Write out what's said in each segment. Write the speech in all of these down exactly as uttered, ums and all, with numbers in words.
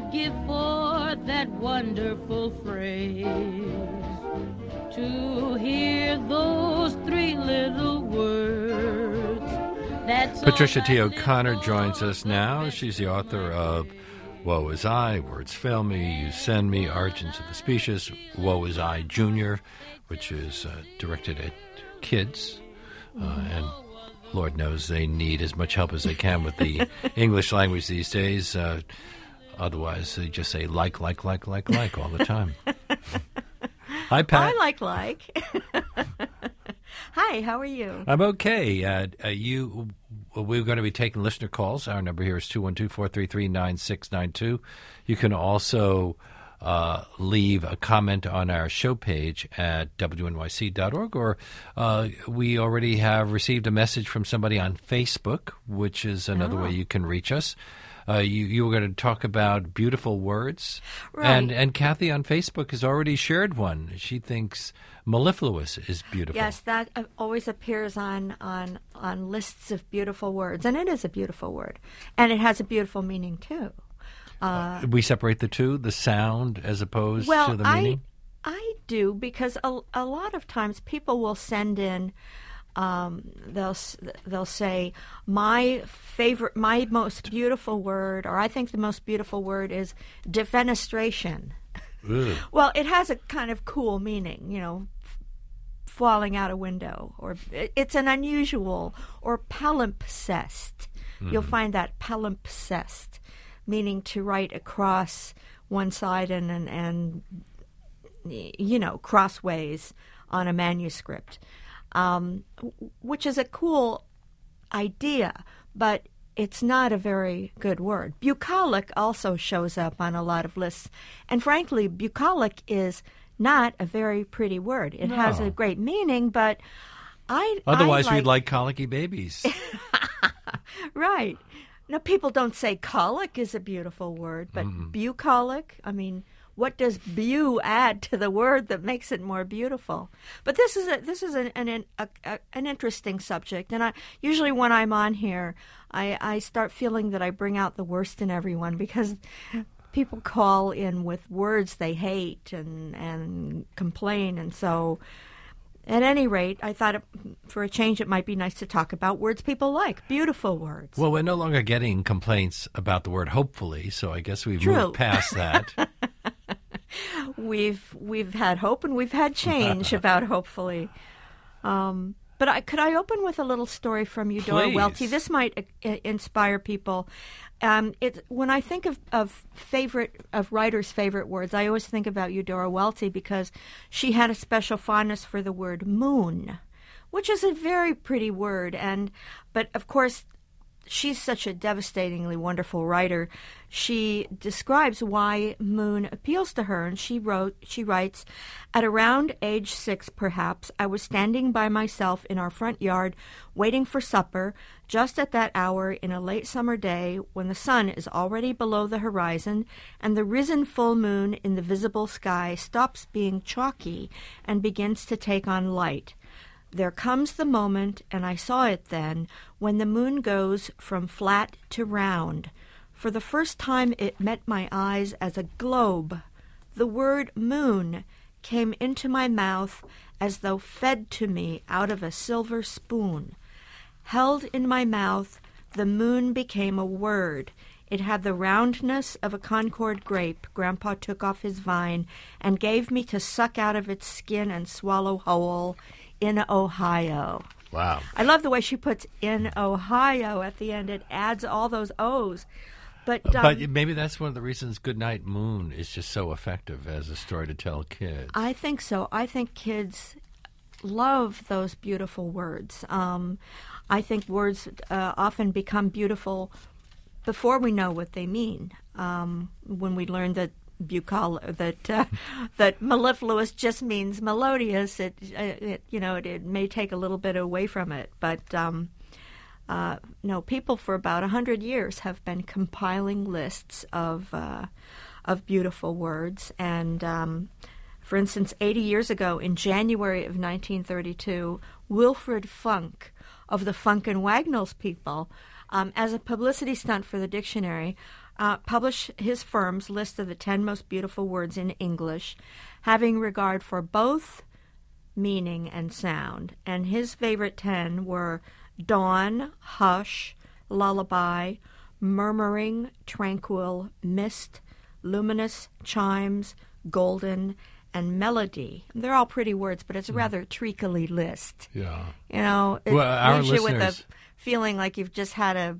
I'd give for that wonderful phrase, to hear those three little words. That's Patricia T. O'Connor joins us now. She's the author of Woe Is I, Words Fail Me, You Send Me, Origins of the Species, Woe Is I Junior, which is uh, directed at kids, uh, and Lord knows they need as much help as they can with the English language these days. Uh, otherwise, they just say like, like, like, like, like all the time. Hi, Pat. I like, like. Hi, how are you? I'm okay. Uh, uh, you, we're going to be taking listener calls. Our number here is two one two, four three three, nine six nine two. You can also uh, leave a comment on our show page at W N Y C dot org, or uh, we already have received a message from somebody on Facebook, which is another Oh. way you can reach us. Uh, you, you were going to talk about beautiful words. Right. And, and Kathy on Facebook has already shared one. She thinks mellifluous is beautiful. Yes, that uh, always appears on, on on lists of beautiful words, and it is a beautiful word, and it has a beautiful meaning too. Uh, we separate the two, the sound as opposed well, to the meaning? I I do, because a, a lot of times people will send in. Um, they'll s- they'll say my favorite, my most beautiful word, or I think the most beautiful word is defenestration. Ugh. Well, it has a kind of cool meaning, you know, f- falling out a window, or it- it's an unusual, or palimpsest. You'll find that palimpsest, meaning to write across one side and and, and you know, crossways on a manuscript, um, w- which is a cool idea, but it's not a very good word. Bucolic also shows up on a lot of lists. And frankly, bucolic is not a very pretty word. It has No. a great meaning, but I Otherwise, I we'd like colicky babies. Right. Now, people don't say colic is a beautiful word, but bucolic, I mean, what does bu add to the word that makes it more beautiful? But this is a, this is an an, a, a, an interesting subject, and I usually when I'm on here, I, I start feeling that I bring out the worst in everyone, because people call in with words they hate and and complain, and so. At any rate, I thought it, for a change it might be nice to talk about words people like, beautiful words. Well, we're no longer getting complaints about the word hopefully, so I guess we've True. moved past that. We've we've had hope and we've had change about hopefully. Um, but I, could I open with a little story from Eudora Please. Welty? This might uh, inspire people. Um, it, when I think of, of favorite of writers' favorite words, I always think about Eudora Welty, because she had a special fondness for the word moon, which is a very pretty word. And but of course, she's such a devastatingly wonderful writer. She describes why moon appeals to her, and she wrote, she writes, "At around age six, perhaps, I was standing by myself in our front yard, waiting for supper, just at that hour in a late summer day when the sun is already below the horizon, and the risen full moon in the visible sky stops being chalky and begins to take on light. There comes the moment, and I saw it then, when the moon goes from flat to round. For the first time it met my eyes as a globe. The word moon came into my mouth as though fed to me out of a silver spoon. Held in my mouth, the moon became a word. It had the roundness of a Concord grape Grandpa took off his vine and gave me to suck out of its skin and swallow whole. In Ohio." Wow. I love the way she puts "in Ohio" at the end. It adds all those O's. But, um, But maybe that's one of the reasons Goodnight Moon is just so effective as a story to tell kids. I think so. I think kids love those beautiful words. Um, I think words uh, often become beautiful before we know what they mean. Um, when we learn that bucol that uh, that mellifluous just means melodious, it, it you know it, it may take a little bit away from it, but um, uh, no, people for about a hundred years have been compiling lists of uh, of beautiful words, and um, for instance, eighty years ago, in January of nineteen thirty-two, Wilfred Funk of the Funk and Wagnalls people, um, as a publicity stunt for the dictionary, uh, publish his firm's list of the ten most beautiful words in English, having regard for both meaning and sound. And his favorite ten were dawn, hush, lullaby, murmuring, tranquil, mist, luminous, chimes, golden, and melody. They're all pretty words, but it's a rather treacly list. Yeah. You know, it Well, our leaves you with a listeners- feeling like you've just had a,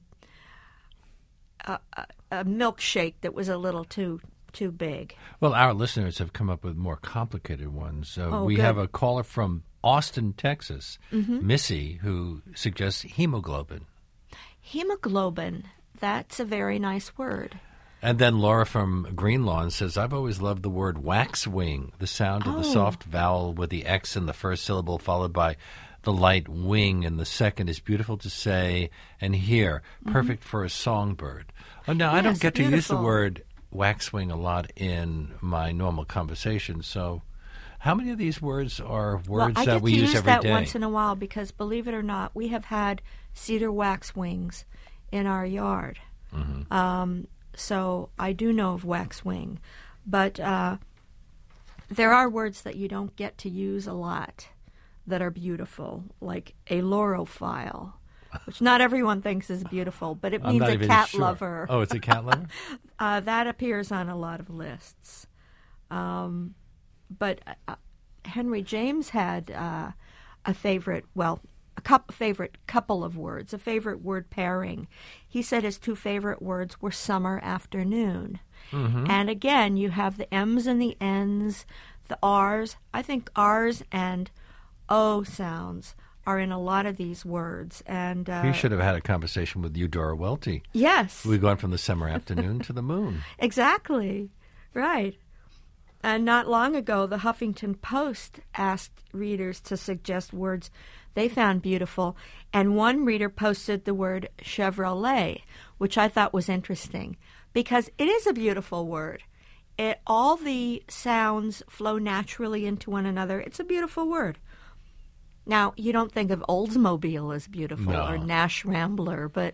a a a milkshake that was a little too too big. Well, our listeners have come up with more complicated ones. Uh, Oh, we good. have a caller from Austin, Texas, Mm-hmm. Missy, who suggests hemoglobin. Hemoglobin. That's a very nice word. And then Laura from Greenlawn says, I've always loved the word waxwing, the sound of the Oh. soft vowel with the X in the first syllable followed by the light wing in the second is beautiful to say and hear, perfect for a songbird. Oh, now, I don't Yes, get to use the beautiful. word waxwing a lot in my normal conversation, so how many of these words are words well, I that get we to use use every that day? once in a while because, believe it or not, we have had cedar waxwings in our yard. Mm-hmm. Um, so I do know of waxwing. But uh, there are words that you don't get to use a lot that are beautiful, like a lorophile, which not everyone thinks is beautiful, but it I'm means not a even cat sure. lover. Oh, it's a cat lover? Uh, that appears on a lot of lists. Um, but uh, Henry James had uh, a favorite, well, a couple, favorite couple of words, a favorite word pairing. He said his two favorite words were summer afternoon. Mm-hmm. And again, you have the M's and the N's, the R's. I think R's and O sounds are in a lot of these words. And uh, He should have had a conversation with Eudora Welty. yes. We've gone from the summer afternoon to the moon. Exactly. Right. And not long ago, the Huffington Post asked readers to suggest words they found beautiful, and one reader posted the word Chevrolet, which I thought was interesting because it is a beautiful word. It, all the sounds flow naturally into one another. It's a beautiful word. Now, you don't think of Oldsmobile as beautiful No. or Nash Rambler, but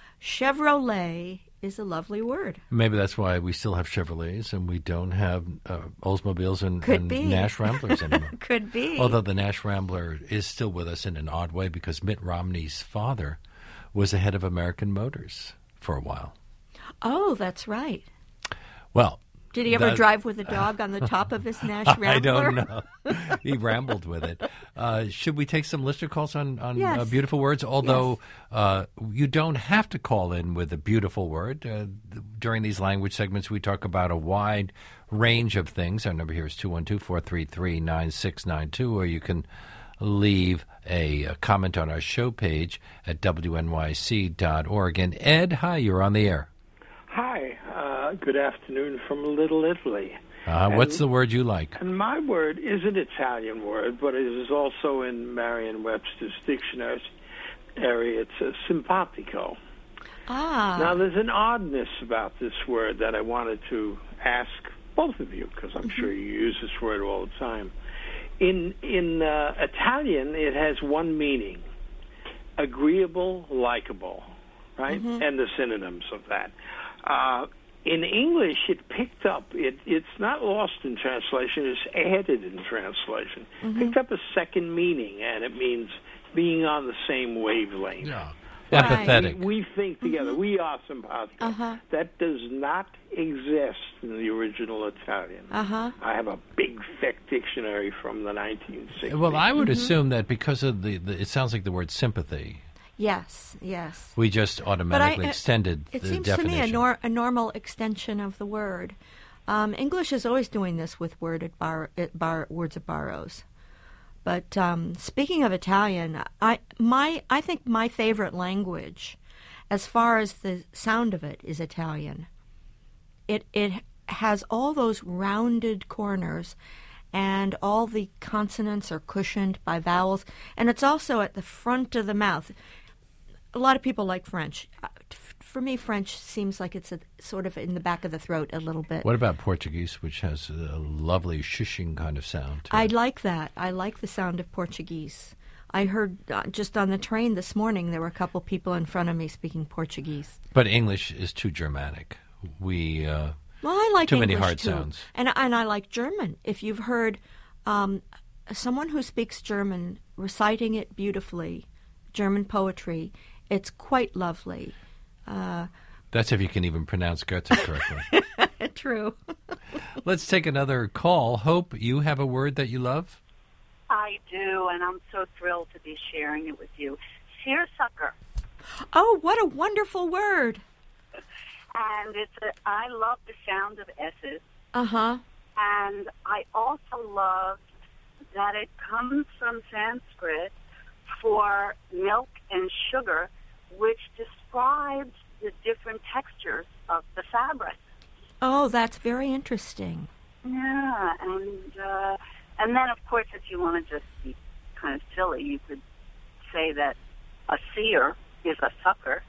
Chevrolet is a lovely word. Maybe that's why we still have Chevrolets and we don't have uh, Oldsmobiles and, Could and be. Nash Ramblers anymore. Could be. Although the Nash Rambler is still with us in an odd way because Mitt Romney's father was the head of American Motors for a while. Oh, that's right. Well, Did he ever that- drive with a dog on the top of his Nash Rambler? I don't know. He rambled with it. Uh, should we take some listener calls on, on Yes. uh, beautiful words? Although uh, you don't have to call in with a beautiful word. Uh, th- during these language segments, we talk about a wide range of things. Our number here is two one two, four three three, nine six nine two, or you can leave a, a comment on our show page at W N Y C dot org. And Ed, hi, you're on the air. Hi, uh, good afternoon from Little Italy. Uh, what's the And- word you like? And my word is an Italian word, but it is also in Merriam-Webster's dictionary area. It's a simpatico. Ah. Now, there's an oddness about this word that I wanted to ask both of you, because I'm sure you use this word all the time. In in uh, Italian, it has one meaning: agreeable, likable, right? And the synonyms of that. Uh, in English, it picked up. It, it's not lost in translation. It's added in translation. Picked up a second meaning, and it means being on the same wavelength. Yeah. Right. Empathetic. We, we think together. We are simpatico. Uh-huh. That does not exist in the original Italian. Uh-huh. I have a big, thick dictionary from the nineteen sixties. Well, I Mm-hmm. would assume that because of the, the, it sounds like the word sympathy, Yes, yes. we just automatically uh, extended It the seems definition. to me a, nor- a normal extension of the word. Um, English is always doing this with word at bar- at bar- words it borrows. But um, speaking of Italian, I my I think my favorite language, as far as the sound of it, is Italian. It it has all those rounded corners, and all the consonants are cushioned by vowels, and it's also at the front of the mouth. A lot of people like French. Uh, f- For me, French seems like it's a, sort of in the back of the throat a little bit. What about Portuguese, which has a lovely shushing kind of sound to I it? like that. I like the sound of Portuguese. I heard uh, just on the train this morning there were a couple people in front of me speaking Portuguese. But English is too Germanic. we uh, well, I like too English many hard too. sounds. And and I like German. If you've heard um, someone who speaks German reciting it beautifully, German poetry, it's quite lovely. Uh, That's if you can even pronounce Goethe correctly. True. Let's take another call. Hope, you have a word that you love? I do, and I'm so thrilled to be sharing it with you. Seersucker. Oh, what a wonderful word. And it's a, I love the sound of S's. Uh-huh. And I also love that it comes from Sanskrit for milk and sugar, which describes the different textures of the fabric. Oh, that's very interesting. Yeah, and uh, and then, of course, if you want to just be kind of silly, you could say that a seer is a sucker.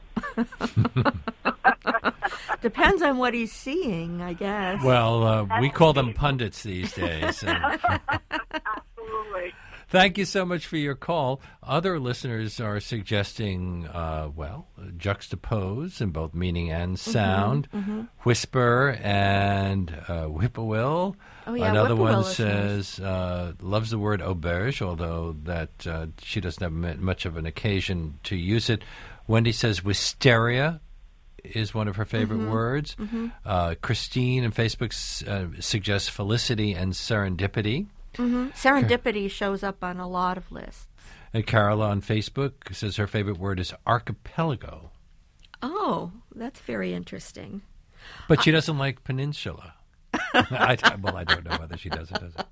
Depends on what he's seeing, I guess. Well, uh, we call them pundits these days. And Absolutely. thank you so much for your call. Other listeners are suggesting, uh, well, juxtapose in both meaning and sound, Mm-hmm, mm-hmm. whisper and uh, whippoorwill. Oh, yeah, Another whippoorwill one is says, uh, loves the word auberge, although that uh, she doesn't have m- much of an occasion to use it. Wendy says wisteria is one of her favorite Mm-hmm. words. Mm-hmm. Uh, Christine on Facebook s- uh, suggests felicity and serendipity. Mm-hmm. Serendipity shows up on a lot of lists. And Carola on Facebook says her favorite word is archipelago. Oh, that's very interesting. But she doesn't like peninsula. I, well, I don't know whether she does or doesn't.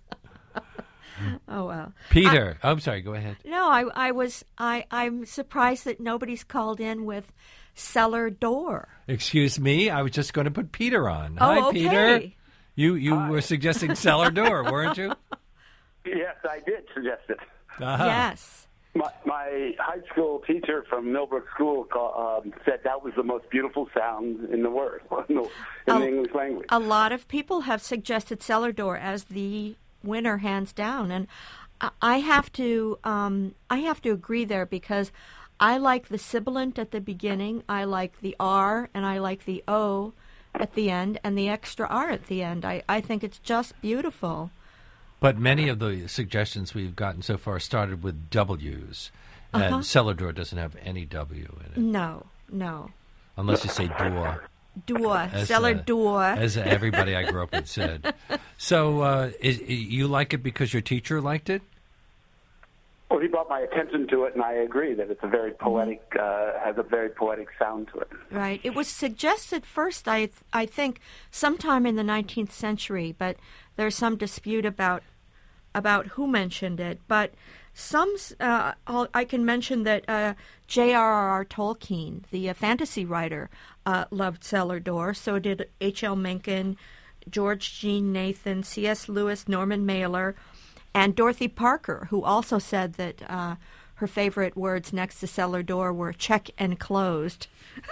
Oh, well. Peter. I, oh, I'm sorry. Go ahead. No, I, I was, I, I'm surprised that nobody's called in with cellar door. Excuse me. I was just going to put Peter on. Oh, Hi, okay. Peter. You you were suggesting cellar door, weren't you? Yes, I did suggest it. Uh-huh. Yes. My, my high school teacher from Millbrook School call, um, said that was the most beautiful sound in the word, in the, in A- the English language. A lot of people have suggested cellar door as the winner, hands down, and I- I have to, um, I have to agree there because I like the sibilant at the beginning, I like the R, and I like the O at the end, and the extra R at the end. I, I think it's just beautiful. But many of the suggestions we've gotten so far started with W's, and Uh-huh. cellar door doesn't have any W in it, No, no. unless you say door. Door, As, cellar uh, door. As everybody I grew up with said. So uh, is, you like it because your teacher liked it? Well, he brought my attention to it, and I agree that it's a very poetic, uh, has a very poetic sound to it. Right. It was suggested first, I th- I think, sometime in the nineteenth century, but there's some dispute about about who mentioned it. But some, uh, I'll, I can mention that uh, J R R Tolkien, the uh, fantasy writer, uh, loved cellar door. So did H L Mencken, George Jean Nathan, C S Lewis, Norman Mailer, and Dorothy Parker, who also said that uh, her favorite words next to cellar door were check and closed.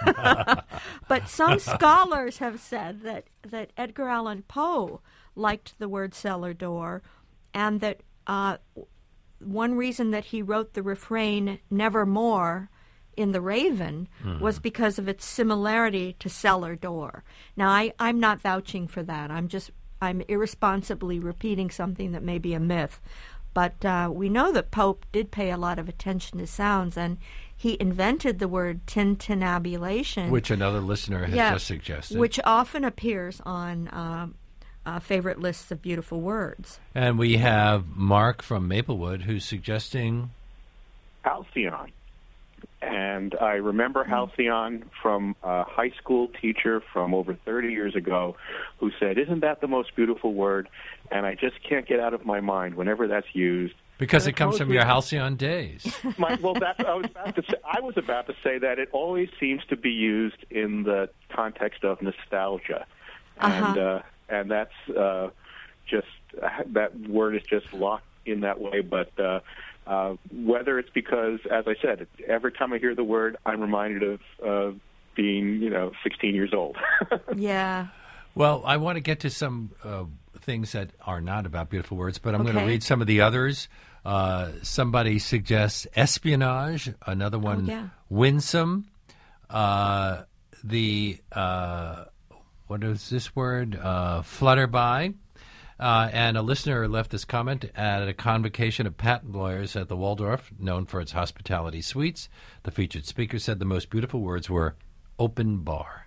But some scholars have said that, that Edgar Allan Poe liked the word cellar door, and that uh, one reason that he wrote the refrain nevermore in The Raven mm-hmm. was because of its similarity to cellar door. Now, I, I'm not vouching for that. I'm just I'm irresponsibly repeating something that may be a myth. But uh, we know that Pope did pay a lot of attention to sounds, and he invented the word tintinnabulation. Which another listener has yeah, just suggested. Which often appears on uh, uh, favorite lists of beautiful words. And we have Mark from Maplewood who's suggesting... Halcyon. And I remember Halcyon from a high school teacher from over thirty years ago who said, isn't that the most beautiful word? And I just can't get out of my mind whenever that's used. Because and it comes from mostly, your halcyon days. My, well, that's, I, was about to say, I was about to say that it always seems to be used in the context of nostalgia. Uh-huh. And, uh, and that's uh, just, uh, that word is just locked in that way. But... Uh, Uh, whether it's because, as I said, every time I hear the word, I'm reminded of uh, being, you know, sixteen years old. Yeah. Well, I want to get to some uh, things that are not about beautiful words, but I'm Okay. going to read some of the others. Uh, somebody suggests espionage, another one Oh, yeah. winsome. Uh, the uh, what is this word? Uh, flutterby. Uh, and a listener left this comment at a convocation of patent lawyers at the Waldorf, known for its hospitality suites. The featured speaker said the most beautiful words were open bar.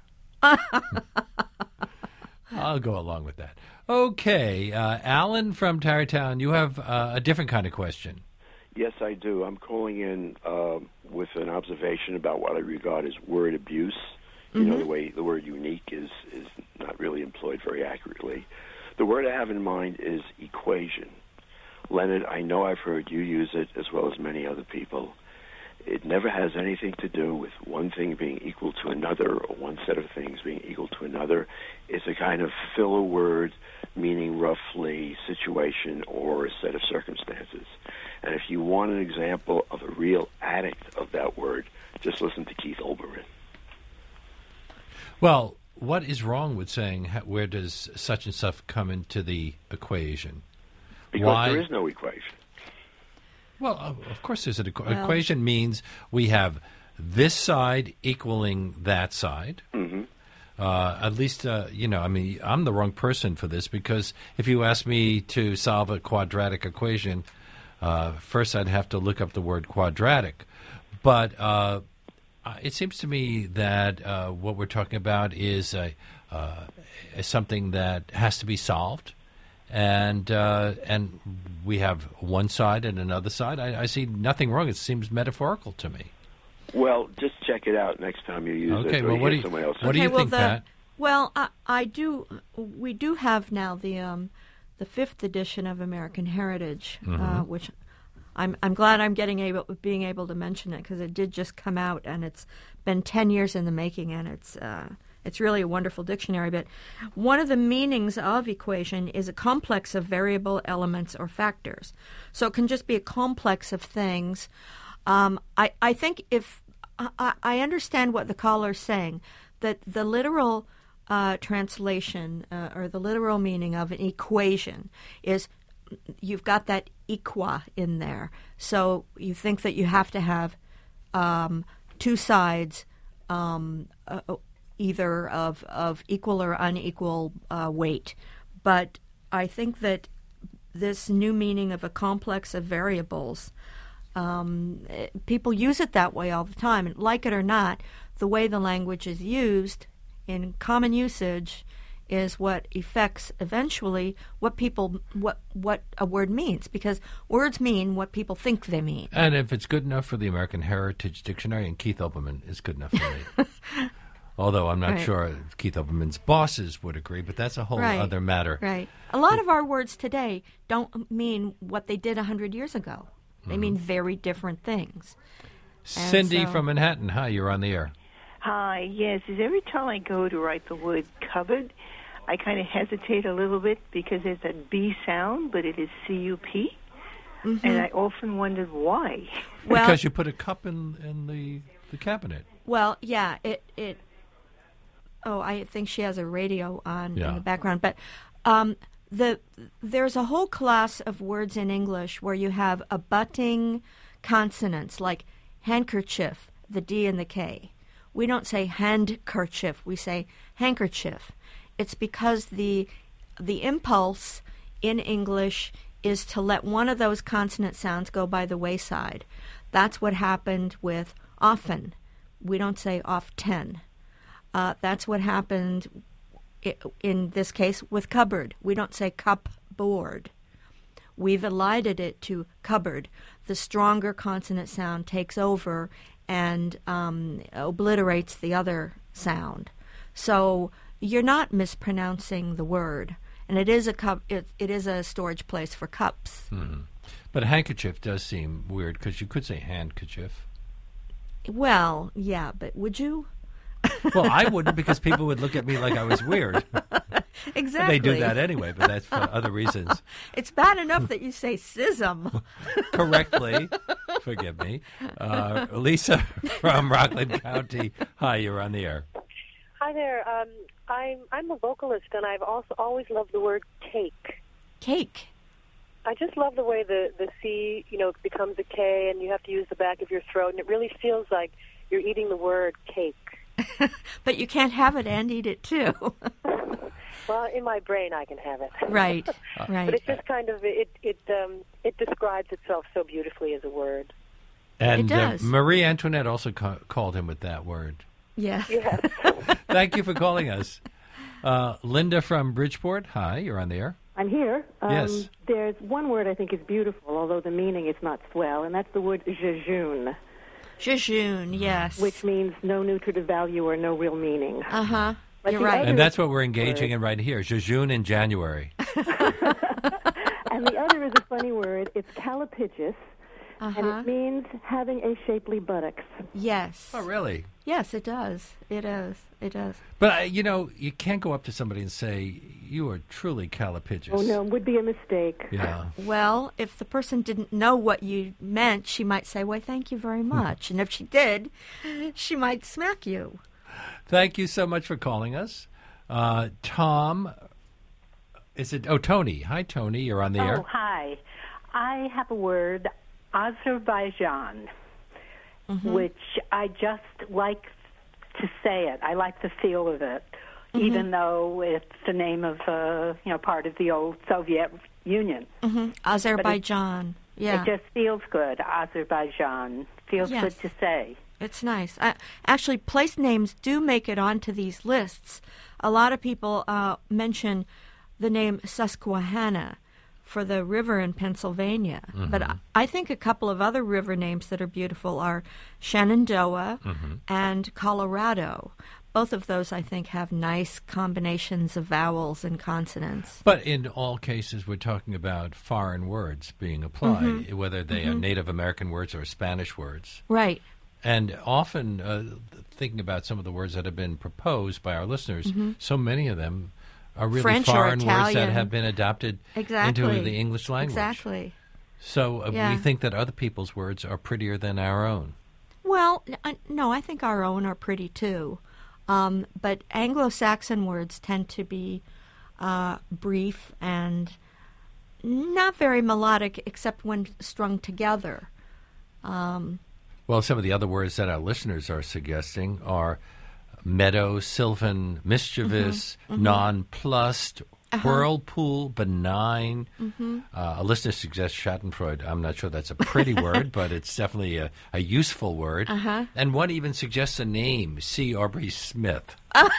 I'll go along with that. Okay, uh, Alan from Tarrytown, you have uh, a different kind of question. Yes, I do. I'm calling in uh, with an observation about what I regard as word abuse. You mm-hmm. know, the way the word unique is, is not really employed very accurately. The word I have in mind is equation. Leonard, I know I've heard you use it as well as many other people. It never has anything to do with one thing being equal to another or one set of things being equal to another. It's a kind of filler word meaning roughly situation or a set of circumstances. And if you want an example of a real addict of that word, just listen to Keith Olbermann. Well, what is wrong with saying where does such and such come into the equation? Because Why? There is no equation. Well, of course there's an equ- well, equation. Means we have this side equaling that side. Mm-hmm. Uh, at least, uh, you know, I mean, I'm the wrong person for this because if you ask me to solve a quadratic equation, uh, first I'd have to look up the word quadratic. But uh, it seems to me that uh, what we're talking about is a, uh, is something that has to be solved. And uh, and we have one side and another side. I, I see nothing wrong. It seems metaphorical to me. Well, just check it out next time you use okay, it. Well, or what do hear you, someone else what do okay, you well, think, the, Pat? Well, I, I do. We do have now the um, the fifth edition of American Heritage, Mm-hmm. uh, which I'm I'm glad I'm getting able being able to mention it because it did just come out and it's been ten years in the making and it's. Uh, It's really a wonderful dictionary, but one of the meanings of equation is a complex of variable elements or factors. So it can just be a complex of things. Um, I, I think if I, I understand what the caller's saying, that the literal uh, translation uh, or the literal meaning of an equation is you've got that equa in there. So you think that you have to have um, two sides um, uh, either of, of equal or unequal uh, weight. But I think that this new meaning of a complex of variables, um, people use it that way all the time. And like it or not, the way the language is used in common usage is what affects eventually what people what what a word means, because words mean what people think they mean. And if it's good enough for the American Heritage Dictionary, and Keith Olbermann is good enough for me. Although I'm not right. sure if Keith Olbermann's bosses would agree, but that's a whole right. other matter. Right. A lot of our words today don't mean what they did one hundred years ago. They mm-hmm. mean very different things. Cindy so, from Manhattan, hi, you're on the air. Hi, yes. Is every time I go to write the word cupboard, I kind of hesitate a little bit because there's that B sound, but it is C U P. Mm-hmm. And I often wondered why. Well, because you put a cup in, in the, the cabinet. Well, yeah, it, it oh, I think she has a radio on yeah. in the background. But um, the there's a whole class of words in English where you have abutting consonants, like handkerchief, the D and the K. We don't say handkerchief, we say handkerchief. It's because the the impulse in English is to let one of those consonant sounds go by the wayside. That's what happened with often. We don't say often. Uh, that's what happened I- in this case with cupboard. We don't say cupboard. We've elided it to cupboard. The stronger consonant sound takes over and um, obliterates the other sound. So you're not mispronouncing the word, and it is a cup. It, it is a storage place for cups. Mm-hmm. But handkerchief does seem weird because you could say handkerchief. Well, yeah, but would you? Well, I wouldn't because people would look at me like I was weird. Exactly. They do that anyway, but that's for other reasons. It's bad enough that you say schism. Correctly. Forgive me. Uh, Lisa from Rockland County. Hi, you're on the air. Hi there. Um, I'm I'm a vocalist, and I've also always loved the word cake. Cake. I just love the way the, the C, you know, becomes a K, and you have to use the back of your throat, and it really feels like you're eating the word cake. But you can't have it and eat it, too. Well, in my brain, I can have it. Right, right. But it's just kind of, it it um, it describes itself so beautifully as a word. And It does. Uh, Marie Antoinette also ca- called him with that word. Yeah. Yes. Thank you for calling us. Uh, Linda from Bridgeport, hi, you're on the air. I'm here. Um, Yes. There's one word I think is beautiful, although the meaning is not swell, and that's the word jejune, Jejune, yes. which means no nutritive value or no real meaning. Uh-huh. But You're the right. other- And that's what we're engaging in right here, Jejune in January. And the other is a funny word. It's callipygus, and Uh-huh. it means having a shapely buttocks. Yes. Oh, really? Yes, it does. It is. It does. But, uh, you know, you can't go up to somebody and say, you are truly callipygus. Oh, no, would be a mistake. Yeah. Well, if the person didn't know what you meant, she might say, "Why, thank you very much." And if she did, she might smack you. Thank you so much for calling us. Uh, Tom, is it? Oh, Tony. Hi, Tony. You're on the Oh, air. hi. I have a word, Azerbaijan, Mm-hmm. which I just like to say it. I like the feel of it, Mm-hmm. even though it's the name of, uh, you know, part of the old Soviet Union. Mm-hmm. Azerbaijan. Yeah. It just feels good, Azerbaijan. Feels Yes. good to say. It's nice. Uh, actually, place names do make it onto these lists. A lot of people uh, mention the name Susquehanna for the river in Pennsylvania. But I, I think a couple of other river names that are beautiful are Shenandoah and Colorado. Both of those, I think, have nice combinations of vowels and consonants. But in all cases, we're talking about foreign words being applied, Mhm. whether they are Native American words or Spanish words. Right. And often, uh, thinking about some of the words that have been proposed by our listeners, Mhm. so many of them are really French or foreign words that Italian. have been adopted Exactly. into the English language. Exactly. So uh, Yeah. we think that other people's words are prettier than our own. Well, n- uh, no, I think our own are pretty too. Um, but Anglo-Saxon words tend to be uh, brief and not very melodic, except when strung together. Um, Well, some of the other words that our listeners are suggesting are meadow, sylvan, mischievous, Mhm, mhm. nonplussed, Uh-huh. whirlpool, benign. Mhm. Uh, a listener suggests Schadenfreude. I'm not sure that's a pretty word, but it's definitely a, a useful word. Uh-huh. And one even suggests a name, C. Aubrey Smith.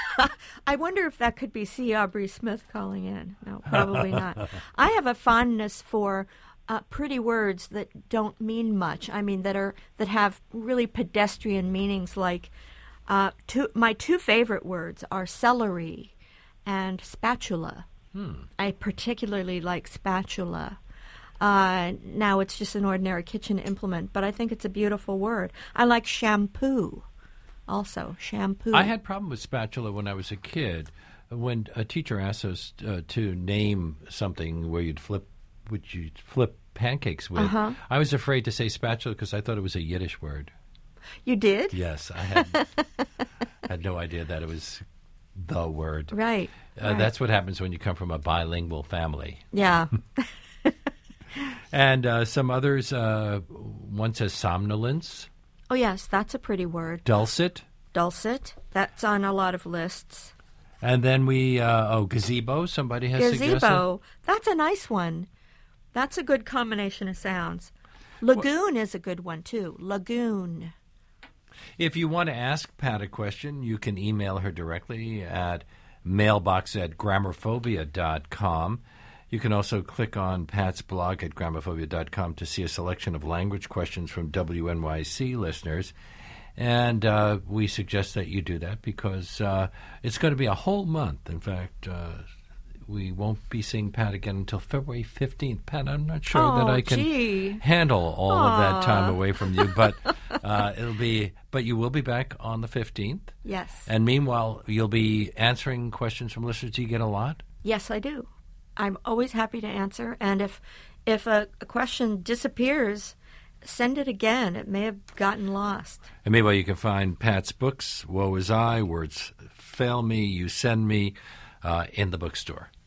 I wonder if that could be C. Aubrey Smith calling in. No, probably not. I have a fondness for uh, pretty words that don't mean much. I mean, that are that have really pedestrian meanings. Like uh, two, my two favorite words are celery and spatula. Hmm. I particularly like spatula. Uh, now it's just an ordinary kitchen implement, but I think it's a beautiful word. I like shampoo. Also, shampoo. I had a problem with spatula when I was a kid. When a teacher asked us uh, to name something where you'd flip, which you'd flip pancakes with, Uh-huh. I was afraid to say spatula because I thought it was a Yiddish word. You did? Yes, I had had no idea that it was the word. Right. Uh, right. That's what happens when you come from a bilingual family. Yeah. And uh, some others, uh, one says somnolence, Oh, yes, that's a pretty word. dulcet, Dulcet. That's on a lot of lists. and then we, uh, oh, gazebo, somebody has suggested. Gazebo. That's a nice one. That's a good combination of sounds. Lagoon is a good one, too. Lagoon. If you want to ask Pat a question, you can email her directly at mailbox at grammophobia dot com. You can also click on Pat's blog at grammophobia dot com to see a selection of language questions from W N Y C listeners. And uh, we suggest that you do that because uh, it's going to be a whole month. In fact, uh, we won't be seeing Pat again until February fifteenth. Pat, I'm not sure Oh, that I can gee. handle all of that time Aw. away from you, but uh, it'll be. But you will be back on the fifteenth. Yes. And meanwhile, you'll be answering questions from listeners. Do you get a lot? Yes, I do. I'm always happy to answer. And if if a, a question disappears, send it again. It may have gotten lost. And meanwhile, you can find Pat's books, Woe Is I, Words Fail Me, You Send Me, uh, in the bookstore.